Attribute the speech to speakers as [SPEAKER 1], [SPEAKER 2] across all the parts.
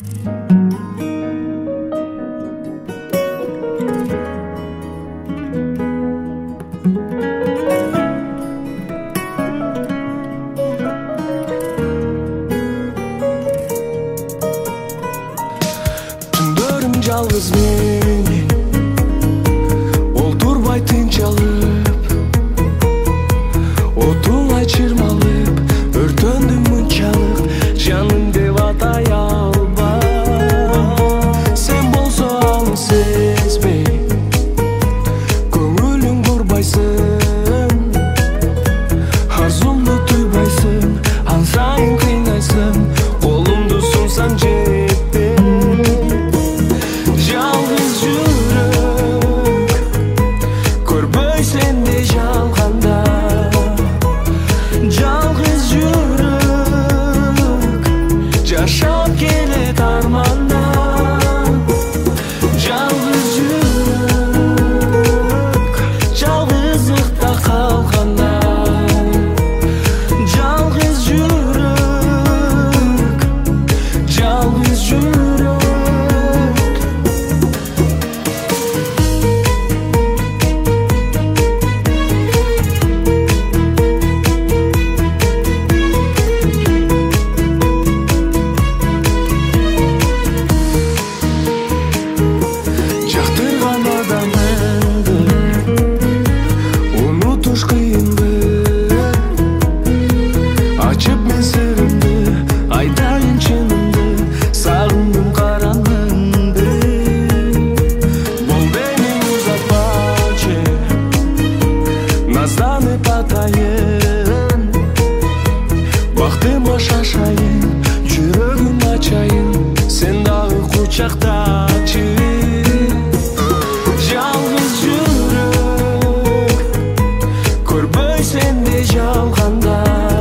[SPEAKER 1] Жалғыз менен олтурбай тынчалып, отуңай чырмалып, өртөндүм мынчалык, жаным деп атай албай. Сен болсо аны сезбей, көңүлүң бурбайсың, арзумду туйбайсың, ан сайын кыйнайсың, колумду сунсаң жетпей. Жашап келет арманда, жалгыз жүрөк, жалгыздыкта калганда, жалгыз жүрөк, жалгыз жүрөк. Açıp men sırrımды, айтайын чынымды, сагындым караңгыңды. Бол деймин узатпачы, назданып атайын, бактыма шашайын, жүрөгүм ачайын, сен дагы кучактачы. Жалгыз жүрөк, көрбөй сенде жалганда,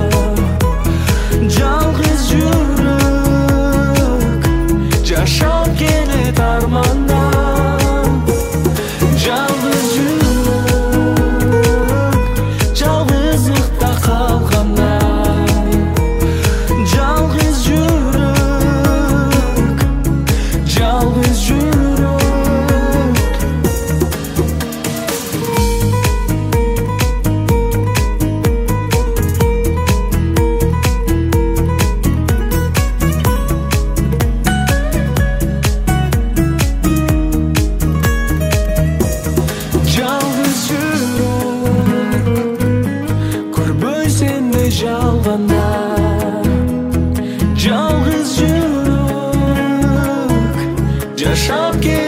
[SPEAKER 1] жалгыз жүрөк, жашап келет арманда, жалгыз жүрөк, жалгыздыкта калганда, жалгыз жүрөк, жалгыз жүрөк. Жалганда, жалгыз жүрөк, жашап